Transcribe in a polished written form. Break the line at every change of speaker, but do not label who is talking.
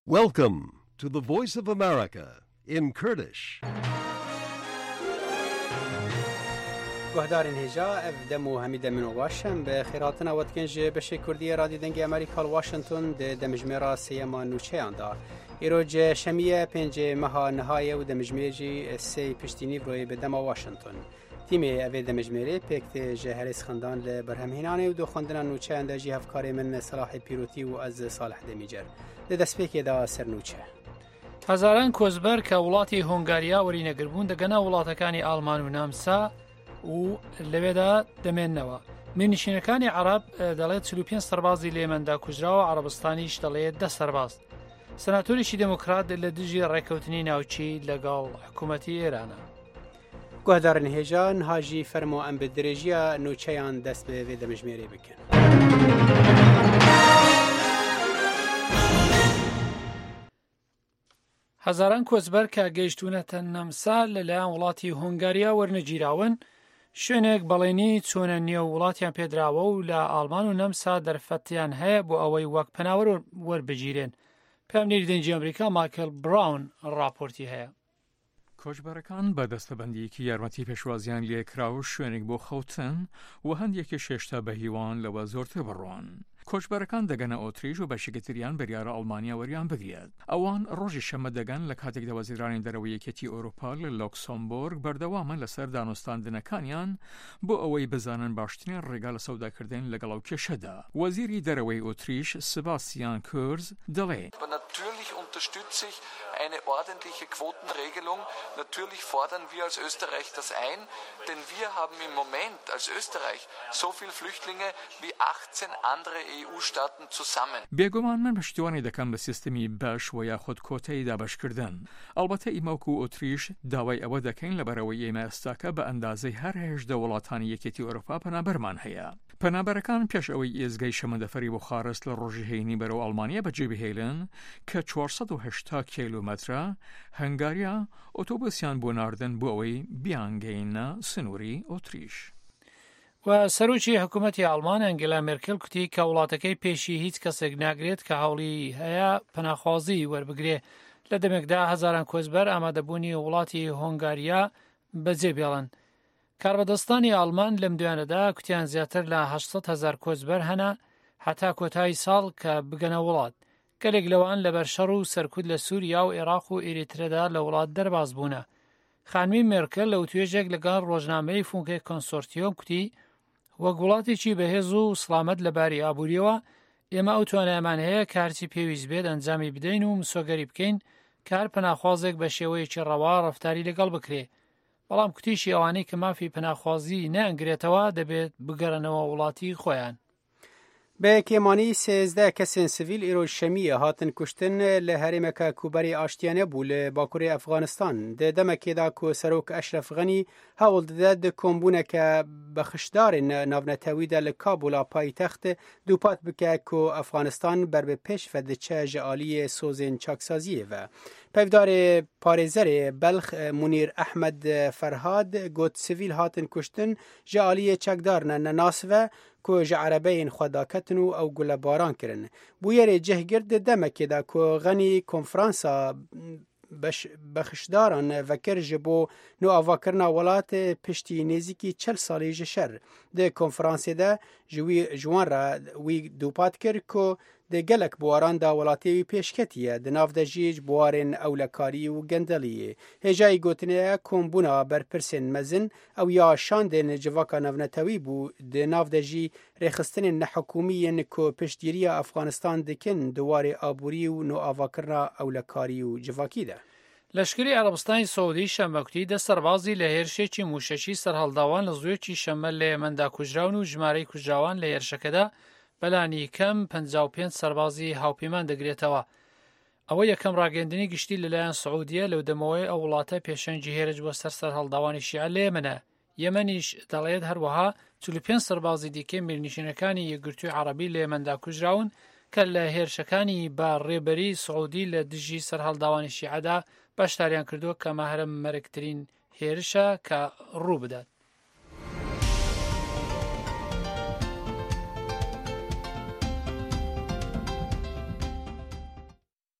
Welcome to the Voice of America in Kurdish.
گهدارین هجا اف دمو حمید من واشن به خیراتنا واتکنج بشه کردی رادیو دنگی امریکا واشنطن ده دمجمرا سیما نوچه آندا ایروج شمیه پنج مها نهایه و دمجمرجی سی پشتینی بروی به دما واشنطن تیمی اوی دمجمری پکت جهرس خاندان لبرهمهینانه و دو خاندان نوچه انداجی هفکاری من صلاح پیروتی و از صالح دمیجر ده دسپیکی دا سر نوچه
هزاران کۆزبەر کە وڵاتی هۆنگاریا وەرینەگربوون دەگەنە وڵاتەکانی ئالمان و نامسا و لەوێدا دەمێننەوە. میرنشینەکانی عەرەب دەڵێت 45 سەربازی لە یەمەندا کوژراوە، عەرەبستانیش دەڵێت 10 سەرباز. سەناتۆریشی دموکرات لە دژی ڕێکەوتنی ناوچی لەگەڵ حکوومەتی ئێرانە.
گۆدارن هێژان هاژی فەرمۆ ئەم بە درێژیە نوچەیان دەست بە وێ دەمەژمێرێ بکەن.
هەزاران کۆچبەر کە گەیشتوونەتە نەمسا لەلایەن وڵاتی هۆنگاریا وەرنەگیراون، شوێنێک بەڵێنی چۆنە نێو وڵاتیان پێدراوە و لە ئالمان و نەمسا دەرفەتیان هەیە بۆ ئەوەی وەک پەناوەر وەربگیرێن. پامنێری دەنگی ئەمریکا مایکل براون ڕاپۆرتی هەیە.
کۆچبەرەکان بە دەستەبەندیەکی یارمەتی پێشوازیان لێکراوە شوێنێک بۆ خەوتن و هەندێکی شێشتا بە هیوان لەوە زۆرتر بڕۆن. کۆچبەرەکان دەگەنە ئۆتریش و بەشێکتریان بەریارە ئەڵمانیا وەریان بگرێت. ئەوان ڕۆژی شەمە دەگەن لە کاتێکدا وەزیرانی دەرەوەی یەکێتی ئۆروپا لە لۆکسۆمبۆرگ بەردەوامە لەسەر دانوستاندنەکانیان بۆ ئەوەی بزانن باشترین ڕێگا لە سەوداکردن لەگەڵ ئەو کێشەدا. وەزیری دەرەوەی ئۆتریش سباستیان کورز دەڵێت
unterstütze ich eine ordentliche Quotenregelung. Natürlich fordern wir als Österreich das ein, denn wir haben im Moment als Österreich so viele Flüchtlinge wie 18 andere EU-Staaten zusammen.
بێگومان من پشتیوانی دەکەم بە سیستمی باش و یاخود کۆتەی دابشکردن. ئەلبەتە ئیمەوک و ئۆتریش داوای ئەوە دەکەین لەبەرەوەی ئێمە ئێستاکە بە ئەندازەی هەر 18 وڵاتانی یەکێتی ئەوروپا پەنابەرمان هەیە. پەنابەرەکان پێش ئەوەی ئێزگای شەمەندەفەری بوخارست لە ڕۆژی هەینی بەرەو ئەڵمانیا بەجێبهێڵن کە 480 کیلومترە، هەنگاریا ئۆتۆبوسیان بۆ ناردن بۆ ئەوەی بیانگەینە سنووری ئۆتریش.
و سەرۆکی حکوومەتی ئەڵمان ئەنگێلا مێرکل کوتی کە وڵاتەکەی پێشی هیچ کەسێک ناگرێت کە هەوڵی هەیە پەناخوازی وەربگرێ. لە دەمێکدا هەزاران کۆچبەر ئامادەبوونی وڵاتی هۆنگاریا بەجێبێڵن. کاربەدەستانی ئەڵمان لەم دوێنەدا کوتیان زیاتر لە 800,000 کۆچبەر هەنا هەتا کۆتایی ساڵ کە بگەنە وڵات. گەلێک لەوان لەبەر شەڕ و سەرکوت لە سووریا و عێراق و ئێریترەدا لە وڵات دەرباز بوونە. خانمی مێرکل لەو توێژێک لەگەڵ ڕۆژنامەی فونکەی کۆنسۆرتیۆم کوتی وەک وڵاتێکی بەهێز و سڵامەت لەباری ئابووریەوە ئێمە ئەو توانایمان هەیە کارتی پێویست بێت ئەنجامی بدەین و مسۆگەری بکەین کار پەناخوازێک بە شێوەیەکی ڕەوا ڕەفتاری لەگەڵ بکرێ. بەڵام کوتیشی ئەوانەی کە مافی پەناخوازی نەئەنگرێتەوە دەبێت بگەڕنەوە وڵاتی خۆیان.
به کێمانی 13 کەسên سڤیل ئیرۆژ شەمیە هاتن کوشتن لە هەرێمەکە کوبەری ئاشتیانە بوو لە باکووری ئەفغانستان دە دەمەکێدا کۆ سەرۆک ئەشرەف غەنی هەوڵ دەدات کۆمبوونەکە بەخشدارێن ناونەتەویدا لە کابولا پایتەخت دووپات بکە کۆ ئەفغانستان بەر بە پێش فەدچە ژە ئالیە سۆزên چاکسازیەوە. پەیدارێ پارێزەرێ بەلخ مونیر ئەحمەد فەرهاد گوت سڤیل هاتن کوشتن ژە ئالیە چەکدارنە نەناسڤە کو ji erebeyên xwedaketin û ew gulebaran kirin. Bûyerê cihgird demekêda ku Xenî konferansa bexşdaran vekir ji bo nû avakirina welatê piştî nêzîkî 40 salî ji şer. Di konferansê de ji wan re wî dûpat kir ku di gelek buwaran da welatê wî pêşketiye di nav de jî ji buwarên ewlekarî û gendeliyê. Hêjayî gotinê kombûna berpirsên mezin ew ya şandên civaka navnetewî bû di nav de jî rêxistinên nehikûmî ku piştgiriya Efxanistan dikin di warê aborî û nû avakirina ewlekarî û civakî de.
لەشکری عەرەبستانی سەعودی شەمەکوتی دە سەربازی لە هێرشێکی موشەکی سەرهەڵداوان لە زوێکی شەمە لە یەمەندا کوژراون و ژمارەی کوژراوان لە هێرشەکەدا بەلانی کەم 55 سەربازی هاوپەیمان دەگرێتەوە. ئەوە یەکەم ڕاگەیاندنی گشتی لەلایەن سەعودیە لەو دەمەوەی ئەو وڵاتە پێشەنگی هێرش بۆ سەرهەڵداوانی شیعە لە یەمەنە. یەمەنیش دەڵێت هەروەها 45 سەربازی دیکەی میرنشینەکانی یەکگرتووی عەرەبی لە یەمەندا کوژراون کە لە هێرشەکانی با ڕێبەری سەعودی لە دژی سەرهەڵداوانی شیعەدا بەشداریان کردووە کە مەهرە مەرگترین هێرشە کە ڕوو بدات.